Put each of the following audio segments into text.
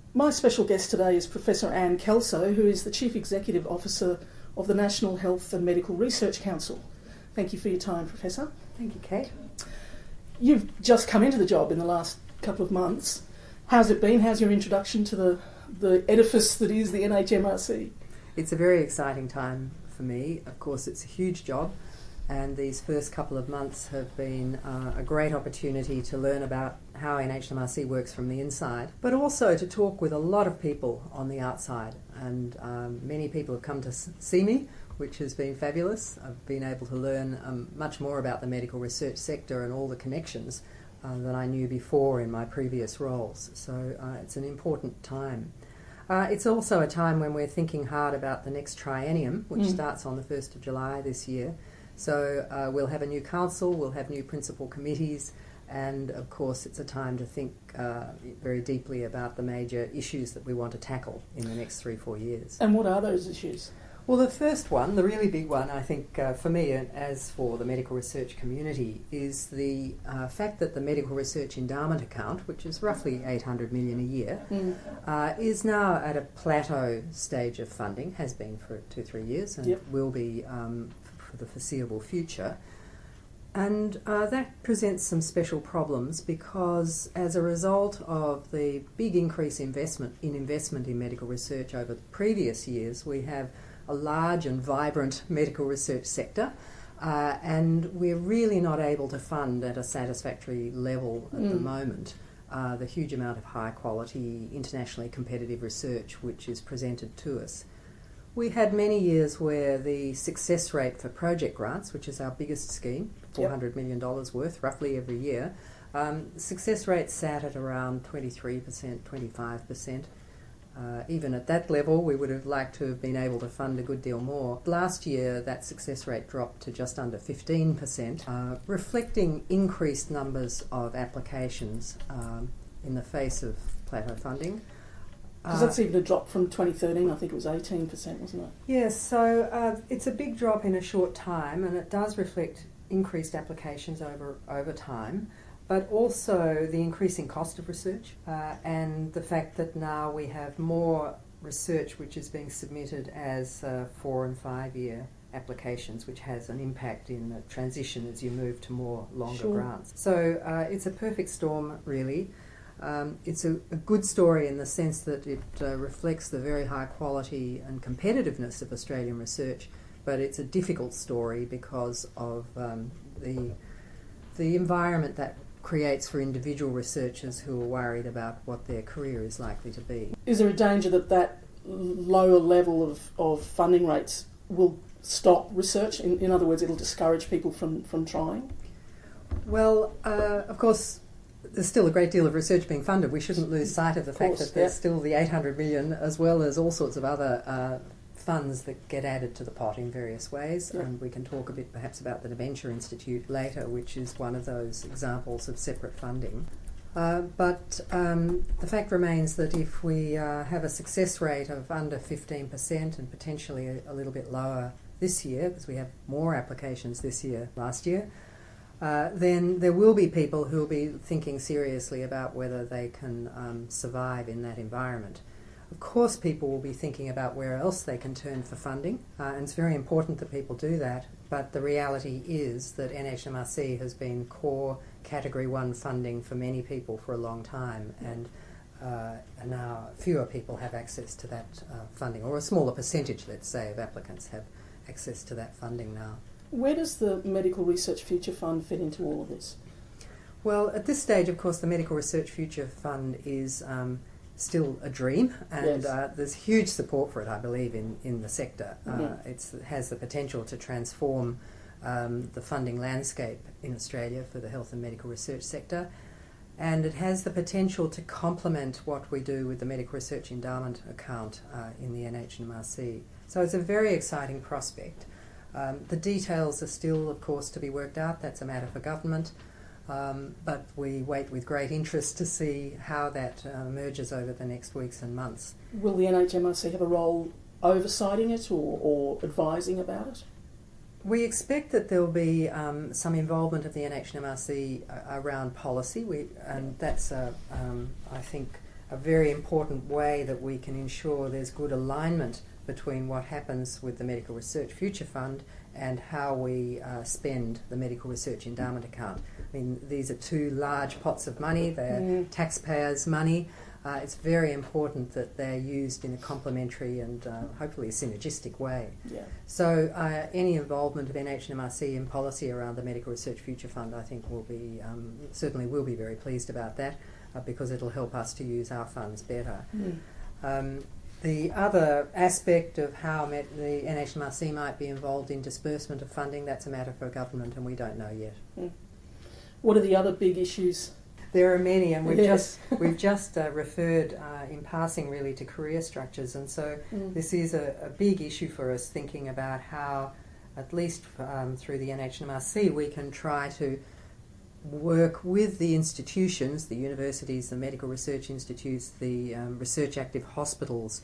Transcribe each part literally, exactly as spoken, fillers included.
My special guest today is Professor Anne Kelso, who is the Chief Executive Officer of the National Health and Medical Research Council. Thank you for your time, Professor. Thank you, Kate. You've just come into the job in the last couple of months. How's it been? How's your introduction to the, the edifice that is the N H M R C? It's a very exciting time for me. Of course, it's a huge job, and these first couple of months have been uh, a great opportunity to learn about how N H M R C works from the inside, but also to talk with a lot of people on the outside. And um, many people have come to see me, which has been fabulous. I've been able to learn um, much more about the medical research sector and all the connections uh, than I knew before in my previous roles. So uh, it's an important time. Uh, it's also a time when we're thinking hard about the next triennium, which mm. starts on the first of July this year. So uh, we'll have a new council, we'll have new principal committees, and of course it's a time to think uh, very deeply about the major issues that we want to tackle in the next three, four years. And what are those issues? Well, the first one, the really big one, I think, uh, for me and as for the medical research community, is the uh, fact that the Medical Research Endowment Account, which is roughly eight hundred million dollars a year, mm. uh, is now at a plateau stage of funding, has been for two, three years, and yep. will be um, for the foreseeable future. And uh, that presents some special problems because as a result of the big increase investment in investment in medical research over the previous years, we have a large and vibrant medical research sector, uh, and we're really not able to fund at a satisfactory level at mm. the moment uh, the huge amount of high quality, internationally competitive research which is presented to us. We had many years where the success rate for project grants, which is our biggest scheme, four hundred million dollars worth roughly every year, um, success rate sat at around twenty-three percent, twenty-five percent. Uh, even at that level, we would have liked to have been able to fund a good deal more. Last year, that success rate dropped to just under fifteen percent, uh, reflecting increased numbers of applications um, in the face of plateau funding. Because that's even a drop from twenty thirteen, I think it was eighteen percent, wasn't it? Yes, so uh, it's a big drop in a short time, and it does reflect increased applications over, over time, but also the increasing cost of research uh, and the fact that now we have more research which is being submitted as uh, four and five year applications, which has an impact in the transition as you move to more longer sure. grants. So uh, it's a perfect storm, really. Um, it's a, a good story in the sense that it uh, reflects the very high quality and competitiveness of Australian research, but it's a difficult story because of um, the the environment that creates for individual researchers who are worried about what their career is likely to be. Is there a danger that that lower level of, of funding rates will stop research? In, in other words, it'll discourage people from, from trying? Well, uh, of course, there's still a great deal of research being funded. We shouldn't lose sight of the of fact course, that there's yeah. still the eight hundred million dollars as well as all sorts of other uh, funds that get added to the pot in various ways. Yeah. And we can talk a bit perhaps about the Dementia Institute later, which is one of those examples of separate funding. Uh, but um, the fact remains that if we uh, have a success rate of under fifteen percent and potentially a, a little bit lower this year, because we have more applications this year last year, Uh, then there will be people who will be thinking seriously about whether they can um, survive in that environment. Of course, people will be thinking about where else they can turn for funding, uh, and it's very important that people do that, but the reality is that N H M R C has been core Category one funding for many people for a long time, and uh, now fewer people have access to that uh, funding, or a smaller percentage, let's say, of applicants have access to that funding now. Where does the Medical Research Future Fund fit into all of this? Well, at this stage, of course, the Medical Research Future Fund is um, still a dream, and yes. uh, there's huge support for it, I believe, in, in the sector. Mm-hmm. Uh, it's, it has the potential to transform um, the funding landscape in Australia for the health and medical research sector, and it has the potential to complement what we do with the Medical Research Endowment Account uh, in the N H M R C. So it's a very exciting prospect. Um, the details are still, of course, to be worked out. That's a matter for government. Um, but we wait with great interest to see how that uh, emerges over the next weeks and months. Will the N H M R C have a role oversighting it or, or advising about it? We expect that there will be um, some involvement of the N H M R C uh, around policy, we, and that's, a, um, I think, a very important way that we can ensure there's good alignment between what happens with the Medical Research Future Fund and how we uh, spend the Medical Research Endowment Account. I mean, these are two large pots of money, they're mm. taxpayers' money. Uh, it's very important that they're used in a complementary and uh, hopefully a synergistic way. Yeah. So uh, any involvement of N H M R C in policy around the Medical Research Future Fund, I think will be, um, certainly will be very pleased about that uh, because it'll help us to use our funds better. Mm. Um, the other aspect of how Met- the N H M R C might be involved in disbursement of funding, that's a matter for government and we don't know yet. Mm. What are the other big issues? There are many, and we've yes. just we've just uh, referred uh, in passing really to career structures, and so mm. this is a, a big issue for us, thinking about how, at least um, through the N H M R C, we can try to work with the institutions, the universities, the medical research institutes, the um, research active hospitals,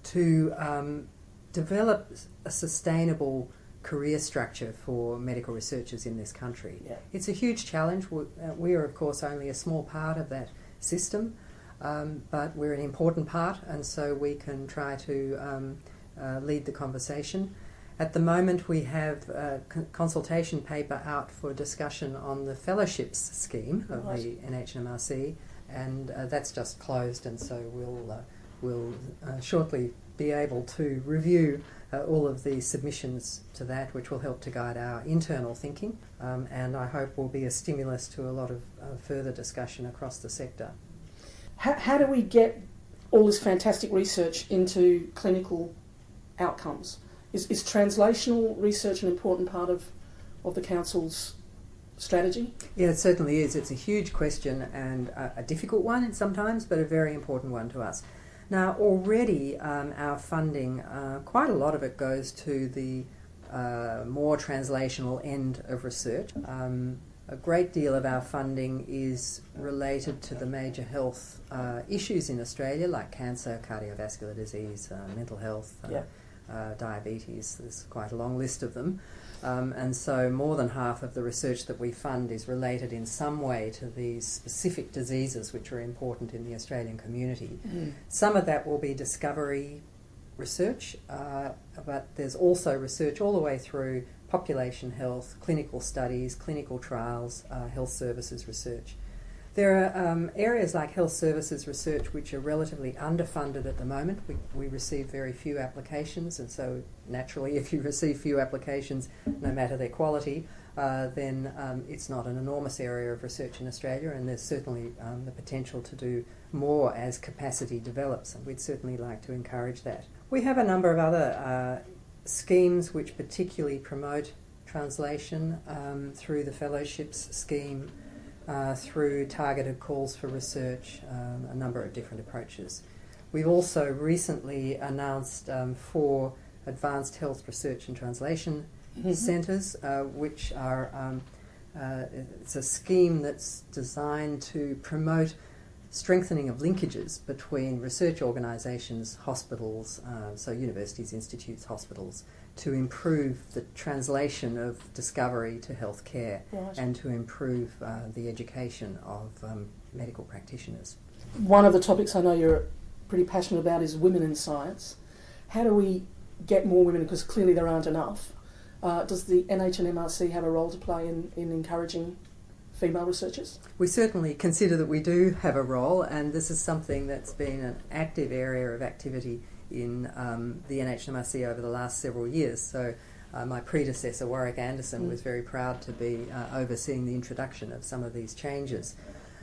to um, develop a sustainable career structure for medical researchers in this country. Yeah. It's a huge challenge. We, uh, we are, of course, only a small part of that system, um, but we're an important part, and so we can try to um, uh, lead the conversation. At the moment, we have a con- consultation paper out for discussion on the fellowships scheme of right. the N H M R C, and uh, that's just closed, and so we'll, uh, we'll uh, shortly be able to review Uh, all of the submissions to that, which will help to guide our internal thinking um, and I hope will be a stimulus to a lot of uh, further discussion across the sector. How, how do we get all this fantastic research into clinical outcomes? Is, is translational research an important part of, of the Council's strategy? Yeah, it certainly is. It's a huge question and a, a difficult one sometimes, but a very important one to us. Now, already um, our funding, uh, quite a lot of it goes to the uh, more translational end of research. Um, a great deal of our funding is related to the major health uh, issues in Australia, like cancer, cardiovascular disease, uh, mental health, uh, yeah. uh, diabetes. There's quite a long list of them. Um, and so more than half of the research that we fund is related in some way to these specific diseases which are important in the Australian community. Mm. Some of that will be discovery research, uh, but there's also research all the way through population health, clinical studies, clinical trials, uh, health services research. There are um, areas like health services research which are relatively underfunded at the moment. We, we receive very few applications, and so naturally if you receive few applications, no matter their quality, uh, then um, it's not an enormous area of research in Australia, and there's certainly um, the potential to do more as capacity develops, and we'd certainly like to encourage that. We have a number of other uh, schemes which particularly promote translation um, through the fellowships scheme, Uh, through targeted calls for research, um, a number of different approaches. We've also recently announced um, four advanced health research and translation mm-hmm. centres, uh, which are, um, uh, it's a scheme that's designed to promote strengthening of linkages between research organisations, hospitals, uh, so universities, institutes, hospitals, to improve the translation of discovery to healthcare right. and to improve uh, the education of um, medical practitioners. One of the topics I know you're pretty passionate about is women in science. How do we get more women, because clearly there aren't enough? Uh, does the N H M R C have a role to play in, in encouraging female researchers? We certainly consider that we do have a role, and this is something that's been an active area of activity in um, the N H M R C over the last several years. So uh, my predecessor, Warwick Anderson, mm. was very proud to be uh, overseeing the introduction of some of these changes.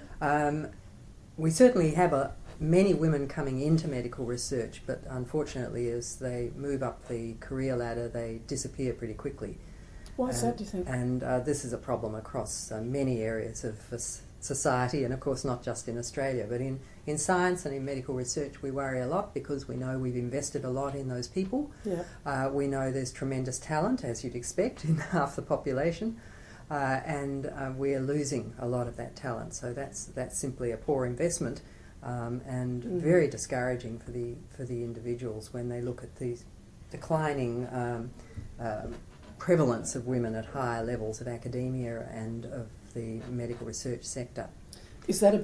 Um, we certainly have a, many women coming into medical research, but unfortunately as they move up the career ladder, they disappear pretty quickly. Why is that, do you think? And uh, this is a problem across uh, many areas of uh, society, and of course not just in Australia, but in, in science and in medical research we worry a lot because we know we've invested a lot in those people. Yeah. Uh, we know there's tremendous talent, as you'd expect, in half the population, uh, and uh, we're losing a lot of that talent. So that's that's simply a poor investment um, and mm-hmm. very discouraging for the for the individuals when they look at these declining um, uh, prevalence of women at higher levels of academia and of the medical research sector. Is that about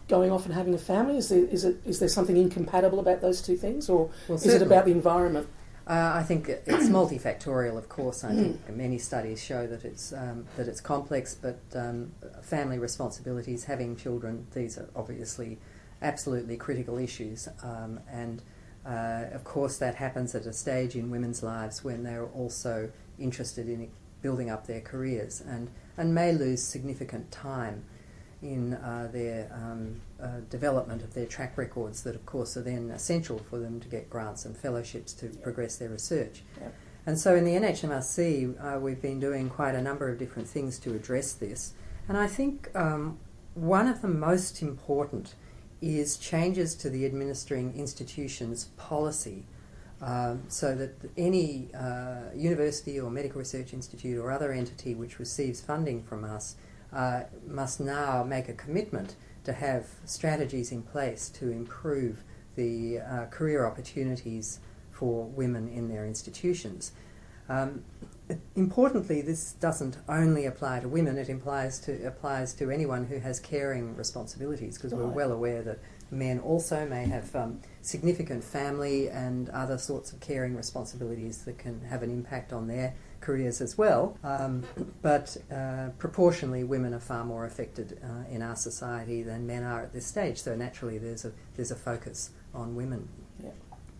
going off and having a family? Is there, is it is there something incompatible about those two things, or Well, is it about the environment? Uh, I think it's multifactorial, of course. I think many studies show that it's um, that it's complex, but um, family responsibilities, having children, these are obviously absolutely critical issues. Um, and uh, of course, that happens at a stage in women's lives when they're also interested in building up their careers and, and may lose significant time in uh, their um, uh, development of their track records that, of course, are then essential for them to get grants and fellowships to yep. progress their research. Yep. And so in the N H M R C, uh, we've been doing quite a number of different things to address this. And I think um, one of the most important is changes to the administering institution's policy um, so that any uh, university or medical research institute or other entity which receives funding from us Uh, must now make a commitment to have strategies in place to improve the uh, career opportunities for women in their institutions. Um, importantly, this doesn't only apply to women, it implies to, applies to anyone who has caring responsibilities, because we're well aware that men also may have um, significant family and other sorts of caring responsibilities that can have an impact on their careers as well, um, but uh, proportionally women are far more affected uh, in our society than men are at this stage, so naturally there's a there's a focus on women. Yeah.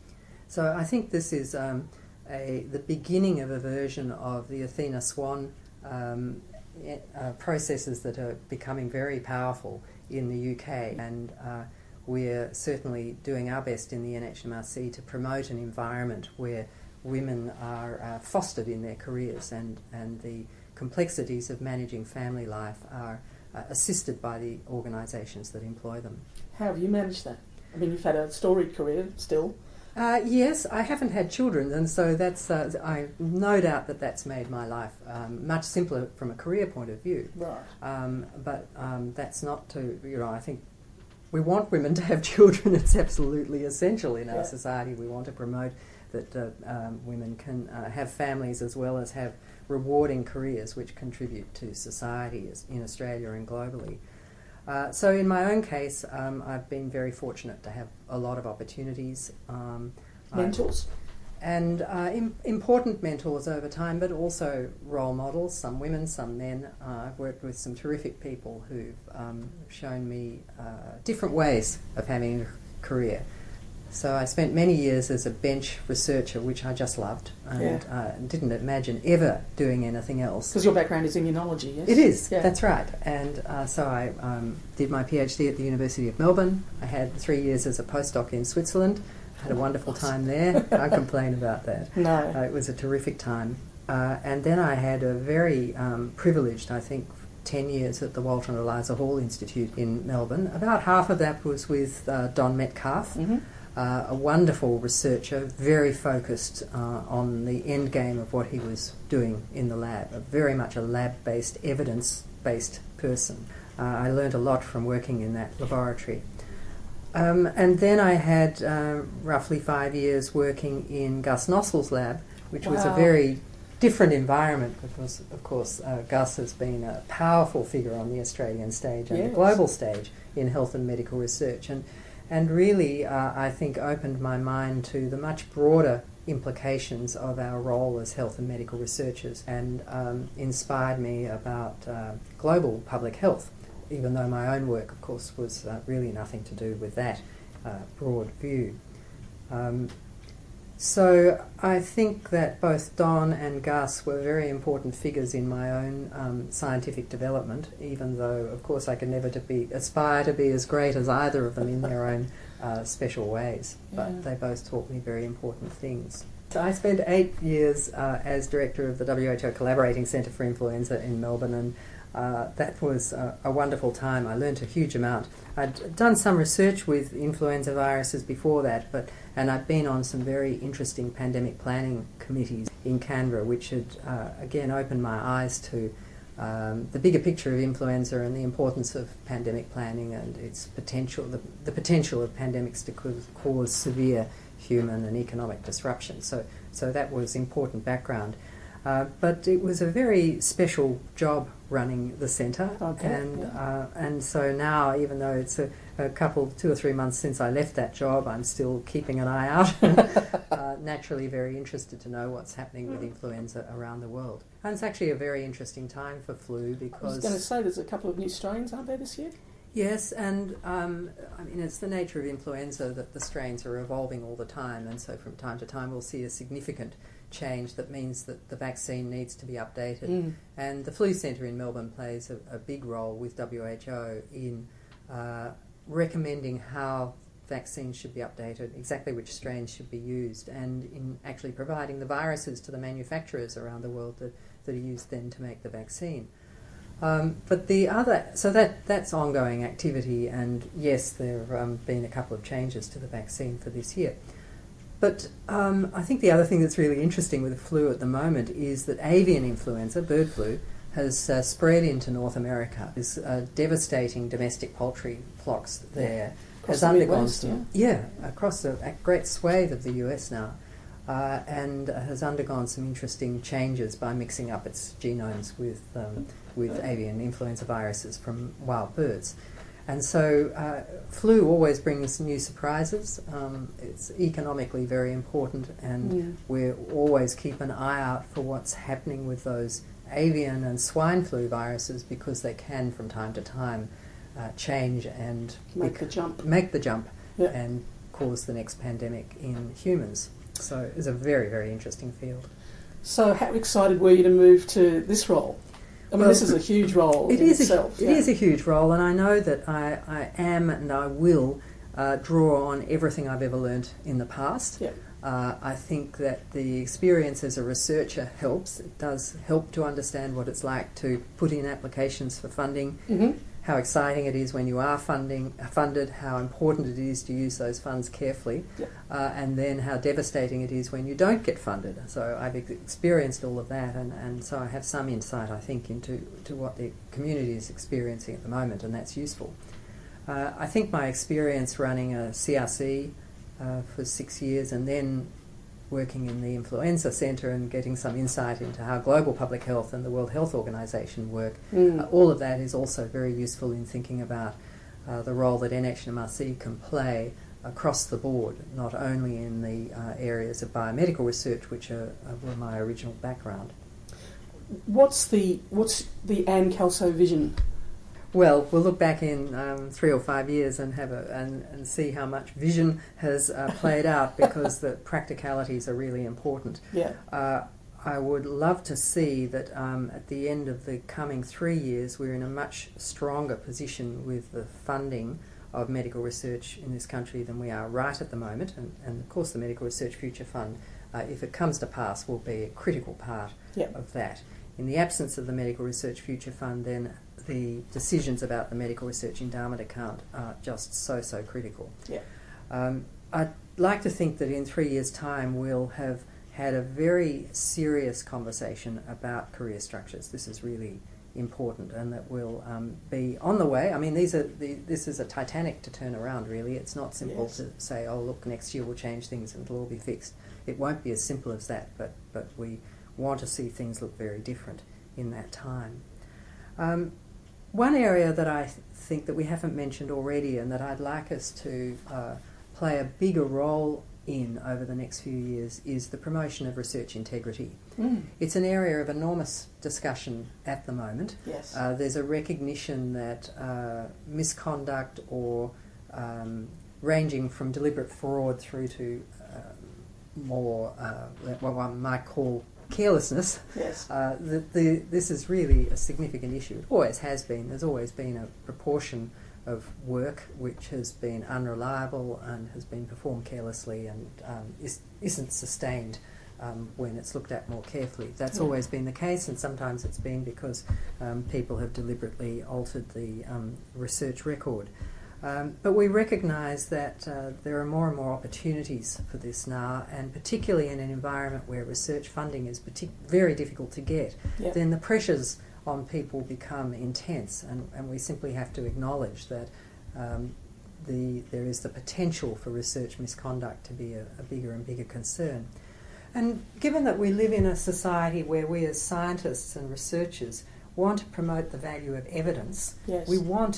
So I think this is um, a the beginning of a version of the Athena Swan um, uh, processes that are becoming very powerful in the U K, and uh, we're certainly doing our best in the N H M R C to promote an environment where women are uh, fostered in their careers, and, and the complexities of managing family life are uh, assisted by the organisations that employ them. How have you managed that? I mean, you've had a storied career still. Uh, yes, I haven't had children, and so that's uh, I no doubt that that's made my life um, much simpler from a career point of view. Right. Um, but um, that's not to, you know, I think we want women to have children. It's absolutely essential in our yeah. society. We want to promote that uh, um, women can uh, have families as well as have rewarding careers which contribute to society as in Australia and globally. Uh, so in my own case, um, I've been very fortunate to have a lot of opportunities. Um, mentors? And uh, im- important mentors over time, but also role models, some women, some men. Uh, I've worked with some terrific people who've um, shown me uh, different ways of having a career. So I spent many years as a bench researcher, which I just loved, and yeah. uh, didn't imagine ever doing anything else. Because your background is immunology, yes? It is, yeah. That's right. And uh, so I um, did my PhD at the University of Melbourne. I had three years as a postdoc in Switzerland. I had a wonderful time there. I can't complain about that. No. Uh, it was a terrific time. Uh, and then I had a very um, privileged, I think, ten years at the Walter and Eliza Hall Institute in Melbourne. About half of that was with uh, Don Metcalf. Mm-hmm. Uh, a wonderful researcher, very focused uh, on the end game of what he was doing in the lab, a very much a lab-based, evidence-based person. Uh, I learned a lot from working in that laboratory. Um, and then I had uh, roughly five years working in Gus Nossal's lab, which wow. was a very different environment because, of course, uh, Gus has been a powerful figure on the Australian stage and yes. the global stage in health and medical research. And And really, uh, I think, opened my mind to the much broader implications of our role as health and medical researchers, and um, inspired me about uh, global public health, even though my own work, of course, was uh, really nothing to do with that uh, broad view. Um, so I think that both Don and Gus were very important figures in my own um, scientific development, even though, of course, I could never to be aspire to be as great as either of them in their own uh, special ways. But yeah. they both taught me very important things. So I spent eight years uh, as director of the W H O Collaborating Centre for Influenza in Melbourne, and uh, that was uh, a wonderful time. I learnt a huge amount. I'd done some research with influenza viruses before that, but and I'd been on some very interesting pandemic planning committees in Canberra, which had, uh, again, opened my eyes to um, the bigger picture of influenza and the importance of pandemic planning and its potential, the, the potential of pandemics to cause, cause severe human and economic disruption. So, so that was important background. Uh, but it was a very special job running the centre, okay, and yeah. uh, and so now, even though it's a, a couple, two or three months since I left that job, I'm still keeping an eye out. uh, naturally very interested to know what's happening with influenza around the world. And it's actually a very interesting time for flu because... I was going to say there's a couple of new strains, aren't there, this year? Yes, and um, I mean it's the nature of influenza that the strains are evolving all the time, and so from time to time we'll see a significant change that means that the vaccine needs to be updated. Mm. And the Flu Centre in Melbourne plays a, a big role with W H O in uh, recommending how vaccines should be updated, exactly which strains should be used, and in actually providing the viruses to the manufacturers around the world that, that are used then to make the vaccine. Um, but the other, so that that's ongoing activity, and yes, there have um, been a couple of changes to the vaccine for this year. But um, I think the other thing that's really interesting with the flu at the moment is that avian influenza, bird flu, has uh, spread into North America. There's uh, devastating domestic poultry flocks there. Across has the undergone Midwest, some, yeah, across a, a great swathe of the U S now. Uh, and uh, has undergone some interesting changes by mixing up its genomes with um, with avian influenza viruses from wild birds. And so uh, flu always brings new surprises. Um, it's economically very important, and Mm. we always keep an eye out for what's happening with those avian and swine flu viruses, because they can from time to time uh, change and Make the jump. make the jump Yeah. and cause the next pandemic in humans. So it's a very, very interesting field. So how excited were you to move to this role? I mean, Well, this is a huge role It in is itself. a, yeah. It is a huge role, and I know that I, I am and I will uh, draw on everything I've ever learnt in the past. Yeah. Uh, I think that the experience as a researcher helps. It does help to understand what it's like to put in applications for funding, Mm-hmm. how exciting it is when you are funding funded, how important it is to use those funds carefully, Yeah. uh, and then how devastating it is when you don't get funded. So I've ex- experienced all of that, and, and so I have some insight, I think, into to what the community is experiencing at the moment, and that's useful. Uh, I think my experience running a C R C uh, for six years and then working in the Influenza Centre and getting some insight into how global public health and the World Health Organization work, Mm. uh, all of that is also very useful in thinking about uh, the role that N H M R C can play across the board, not only in the uh, areas of biomedical research, which are, uh, were my original background. What's the what's the Anne Kelso vision? Well, we'll look back in um, three or five years and have a and, and see how much vision has uh, played out, because the practicalities are really important. Yeah. Uh, I would love to see that um, at the end of the coming three years we're in a much stronger position with the funding of medical research in this country than we are right at the moment. And, and of course the Medical Research Future Fund, uh, if it comes to pass, will be a critical part Yeah. of that. In the absence of the Medical Research Future Fund, then the decisions about the Medical Research Endowment Account are just so, so critical. Yeah. Um, I'd like to think that in three years' time we'll have had a very serious conversation about career structures. This is really important, and that we'll um, be on the way. I mean, these are the, this is a Titanic to turn around, really. It's not simple Yes. to say, oh, look, next year we'll change things and it'll all be fixed. It won't be as simple as that, but, but we want to see things look very different in that time. Um, one area that I th- think that we haven't mentioned already, and that I'd like us to uh, play a bigger role in over the next few years, is the promotion of research integrity. Mm. It's an area of enormous discussion at the moment. Yes. Uh, there's a recognition that uh, misconduct, or um, ranging from deliberate fraud through to uh, more uh, what one might call carelessness, Yes. uh, the, the, this is really a significant issue. It always has been. There's always been a proportion of work which has been unreliable and has been performed carelessly and um, is, isn't sustained um, when it's looked at more carefully. That's Yeah. always been the case, and sometimes it's been because um, people have deliberately altered the um, research record. Um, but we recognise that uh, there are more and more opportunities for this now, and particularly in an environment where research funding is partic- very difficult to get, Yeah. then the pressures on people become intense, and, and we simply have to acknowledge that um, the, there is the potential for research misconduct to be a, a bigger and bigger concern. And given that we live in a society where we as scientists and researchers want to promote the value of evidence, Yes. we want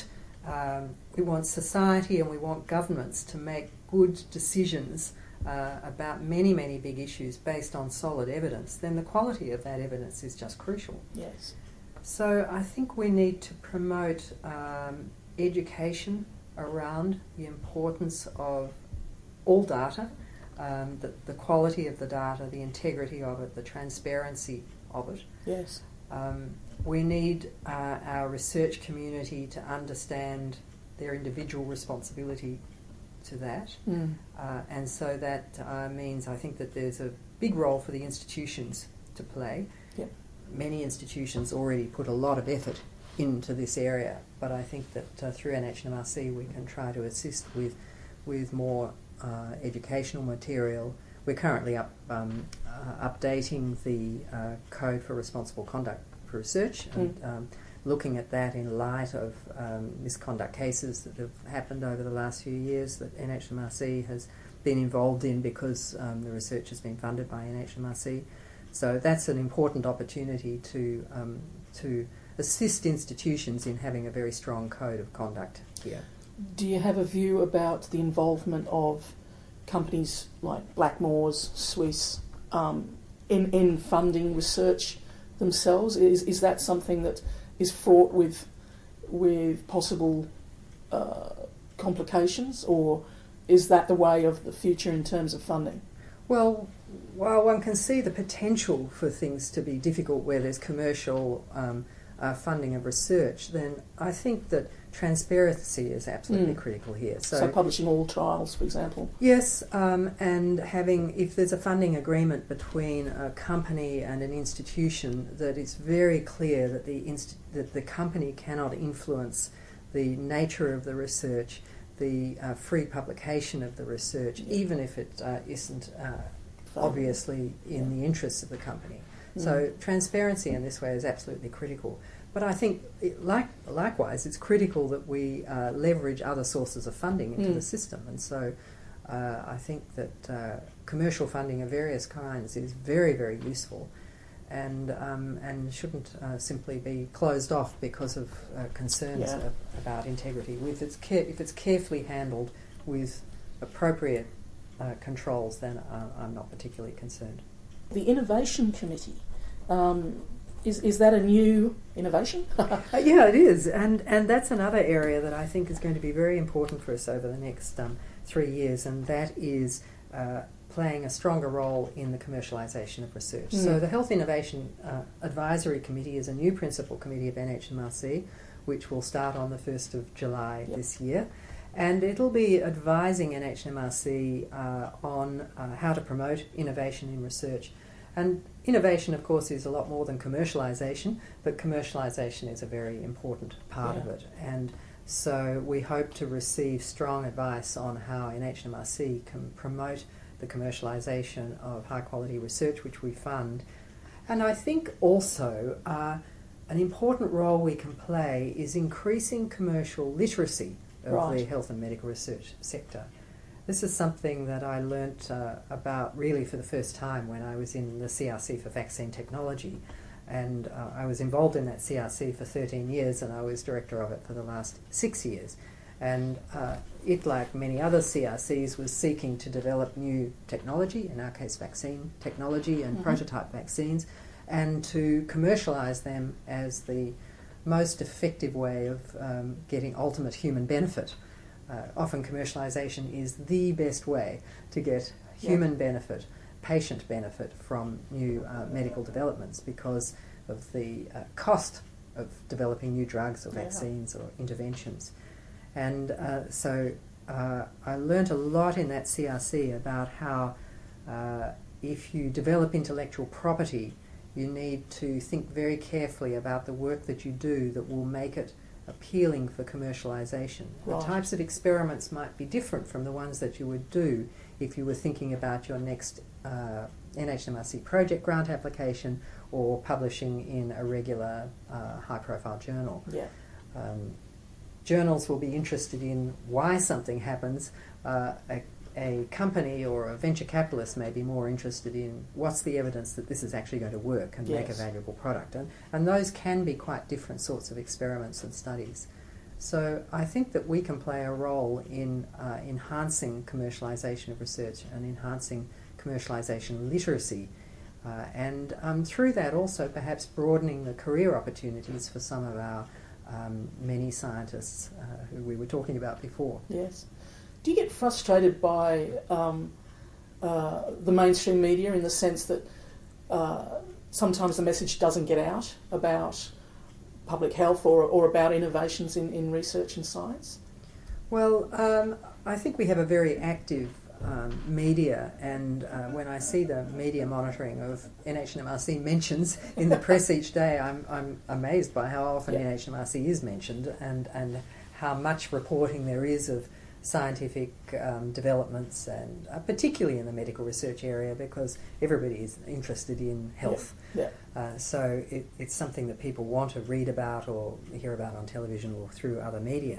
Um, we want society and we want governments to make good decisions uh, about many, many big issues based on solid evidence, then the quality of that evidence is just crucial. Yes. So I think we need to promote um, education around the importance of all data, um, the, the quality of the data, the integrity of it, the transparency of it. Yes. Um, we need uh, our research community to understand their individual responsibility to that. Mm. Uh, and so that uh, means I think that there's a big role for the institutions to play. Yep. Many institutions already put a lot of effort into this area, but I think that uh, through N H M R C we can try to assist with with more uh, educational material. We're currently up um, uh, updating the uh, Code for Responsible Conduct for Research and Mm. um, looking at that in light of um, misconduct cases that have happened over the last few years that N H M R C has been involved in because um, the research has been funded by N H M R C. So that's an important opportunity to um, to assist institutions in having a very strong code of conduct here. Do you have a view about the involvement of companies like Blackmores, Swiss, um, in, in funding research themselves? Is is that something that is fraught with with possible uh, complications, or is that the way of the future in terms of funding? Well, while one can see the potential for things to be difficult where there's commercial um, uh, funding of research, then I think that transparency is absolutely Mm. critical here. So, So, publishing all trials, for example. yes, um, and having, if there's a funding agreement between a company and an institution, that it's very clear that the inst- that the company cannot influence the nature of the research, the uh, free publication of the research, Yeah. even if it uh, isn't uh, Funding. obviously in Yeah. the interests of the company. Mm. So transparency in this way is absolutely critical. But I think, it, like likewise, it's critical that we uh, leverage other sources of funding into Mm. the system. And so uh, I think that uh, commercial funding of various kinds is very, very useful, and um, and shouldn't uh, simply be closed off because of uh, concerns Yeah. ab- about integrity. If it's care- if it's carefully handled with appropriate uh, controls, then uh, I'm not particularly concerned. The Innovation Committee, um, is is that a new innovation? Uh, yeah, it is, and and that's another area that I think is going to be very important for us over the next um, three years, and that is uh, playing a stronger role in the commercialisation of research. Mm. So the Health Innovation uh, Advisory Committee is a new principal committee of N H M R C, which will start on the first of July Yep. this year. And it'll be advising N H M R C uh, on uh, how to promote innovation in research. And innovation, of course, is a lot more than commercialisation, but commercialisation is a very important part Yeah. of it. And so we hope to receive strong advice on how N H M R C can promote the commercialisation of high-quality research, which we fund. And I think also uh, an important role we can play is increasing commercial literacy of Right. the health and medical research sector. This is something that I learnt uh, about really for the first time when I was in the C R C for vaccine technology. And uh, I was involved in that C R C for thirteen years, and I was director of it for the last six years. And uh, it, like many other C R Cs, was seeking to develop new technology, in our case vaccine technology and Mhm. prototype vaccines, and to commercialise them as the most effective way of um, getting ultimate human benefit. Uh, often commercialisation is the best way to get human Yeah. benefit, patient benefit from new uh, medical developments because of the uh, cost of developing new drugs or Yeah. vaccines or interventions. And uh, so uh, I learnt a lot in that C R C about how uh, if you develop intellectual property, you need to think very carefully about the work that you do that will make it appealing for commercialisation. Right. The types of experiments might be different from the ones that you would do if you were thinking about your next uh, N H M R C project grant application or publishing in a regular uh, high-profile journal. Yeah. Um, journals will be interested in why something happens. Uh, a, a company or a venture capitalist may be more interested in what's the evidence that this is actually going to work and make a Yes. valuable product. And, and those can be quite different sorts of experiments and studies. So I think that we can play a role in uh, enhancing commercialisation of research and enhancing commercialisation literacy, uh, and um, through that also perhaps broadening the career opportunities for some of our um, many scientists uh, who we were talking about before. Yes. Do you get frustrated by um, uh, the mainstream media in the sense that uh, sometimes the message doesn't get out about public health or, or about innovations in, in research and science? Well, um, I think we have a very active um, media, and uh, when I see the media monitoring of N H M R C mentions in the press each day, I'm, I'm amazed by how often yeah. N H M R C is mentioned, and, and how much reporting there is of scientific um, developments, and uh, particularly in the medical research area, because everybody is interested in health. Yeah. Yeah. Uh, so it, it's something that people want to read about or hear about on television or through other media.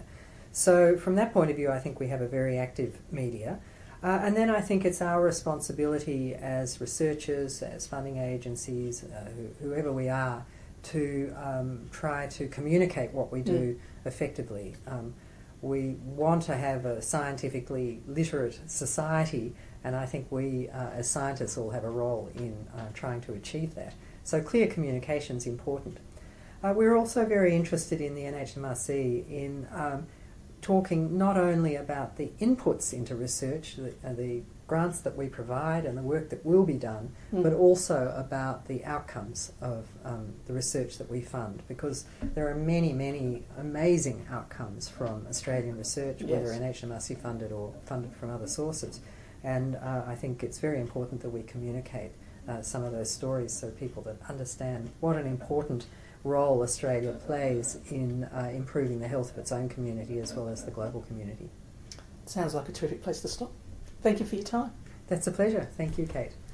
So from that point of view, I think we have a very active media. Uh, and then I think it's our responsibility as researchers, as funding agencies, uh, who, whoever we are, to um, try to communicate what we do mm. effectively. Um, we want to have a scientifically literate society, and I think we, uh, as scientists, all have a role in uh, trying to achieve that. So clear communication is important. Uh, we're also very interested in the N H M R C in um, talking not only about the inputs into research, the, uh, the grants that we provide and the work that will be done, mm. but also about the outcomes of um, the research that we fund, because there are many, many amazing outcomes from Australian research, yes. whether N H M R C funded or funded from other sources. And uh, I think it's very important that we communicate uh, some of those stories so people that understand what an important role Australia plays in uh, improving the health of its own community as well as the global community. Sounds like a terrific place to stop. Thank you for your time. That's a pleasure. Thank you, Kate.